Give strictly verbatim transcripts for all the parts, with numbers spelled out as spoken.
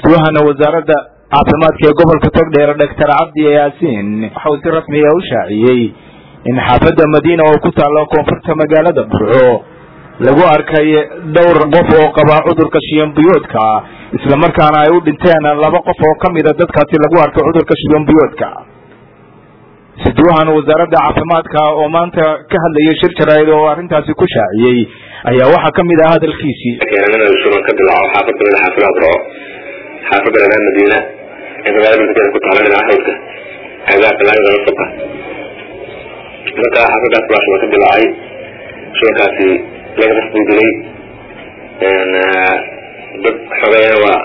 suduhana wasaaradda caafimaadka ee gobolka Togdheer Doctor Cabdi Yaasiin waxa uu si rasmi ah u shaaciyay in xaafadda Madiina oo ku taalo koonfurta magaalada Burco lagu arkay dhowr qof oo qaba cudurka shiyan biyoodka isla markaana ay u dhinteen laba qof oo kamid ah dadkaasi lagu arkay cudurka shiyan biyoodka suduhana wasaaradda caafimaadka oo maanta ka hadlayay shir jaraa'id oo arintaasi ku shaaciyay ayaa waxa kamid ah hadalkiisii keenana sunan ka dilaaco xaafadda xaafadda xaafadda Madiina inta badan dadka ku taalaan xawdka ayaa talaada la sabta marka xaafadda flash ka dilaacay shirkaasi laga rasmigelay in dad xabeeya waa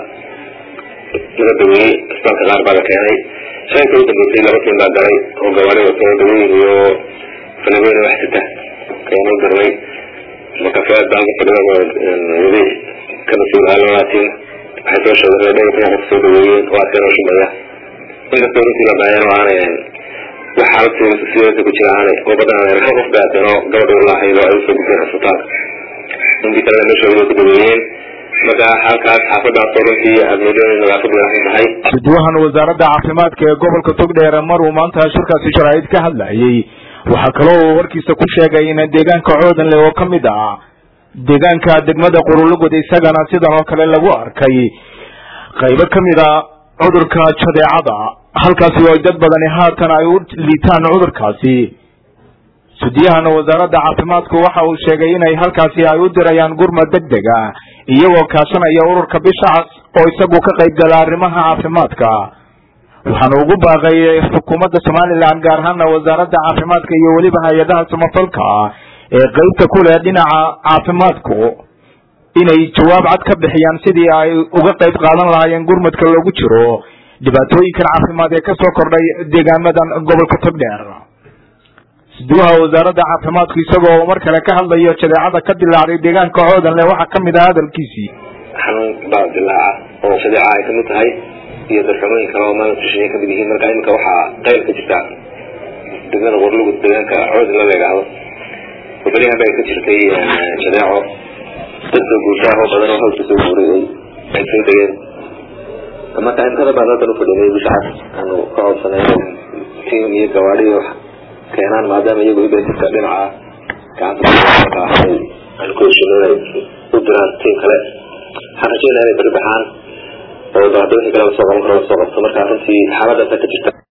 laga dawiyay isbitaalka qaar baa la keenay shayka uu dambeeyay laba tiin baa galay oo gawaari wata dawiyay iyo falaweyn wax sita keenay darmay marka faad baa fadhiyo wadi kana soo haalaatiin waxay soo sheegay inay ka soo dawiyay waa kana shumaya inta toontii la baayay waana waxa la tii siyada ku jiraan oo badan ay qof gaadano gabadh wallahi waa ay soo gudbeen isbitaalka intii kale la sheegay ku dawiyeen marka halkaas xaafadda toontii admiidada nadaafadda waxay tahay suduhan wasaaradda caafimaadka ee gobolka Togdheer mar uu maanta shirkaasi sharaa'id ka hadlayay waxa kale oo warkiisa ku sheegay in deegaanka coodan leh oo kamid ah deegaanka degmada Qorulugud isagana sidoo kale lagu arkay qaybo kamid ah cudurka jadeecada halkaas oo dad badan haatan ay u liitaan cudurkaasi sudiyahan wasaaradda caafimaadku waxa uu sheegay inay halkaasi ay u dirayaan gurmad degdeg ah iyagoo kaashanaya ururka Bishaas oo isagu ka qayb gala arrimaha caafimaadka waxaan ugu baaqay xukuumadda Soomaaliland gaar ahaan wasaaradda caafimaadka iyo waliba hay'adaha samafalka ee qaybta ku leh dhinaca caafimaadku inay jawaab cad ka bixiyaan sidii ay uga qayb qaadan lahaayeen gurmadka loogu jiro dhibaatooyinka caafimaad ee ka soo kordhay deegaamadan gobolka Togdheer suduha wasaaradda caafimaadku isagoo mar kale ka hadlayo jadeecada ka dilaacay deegaanka coodan leh waxa kamid ah hadalkiisii xanuun baa dilaaca oo jadeeca ay kamid tahay iyo darxumooyin kale oo maanta shisheeye ka mid yihiin marka imika waxaa qayb ka jirta degmada Qorulugud deegaanka coodan la leeyahay wabariyaha bay ka jirtay jadeeco dadka guushaha oo badan oo hawsha soo guuray ay soo degeen ama taan kala badan oo fadhiyay Bishaas aanu ka hawsanay tiin iyo gawaari wax keenan maadaama iyagu ay dadka dhinaca gacanta ay ku shaqeeyay u diraan kale xarajeen ay barbaxaan oo dadka kale soo qaban karo soo qabto marka runtii xaaladda ka jirta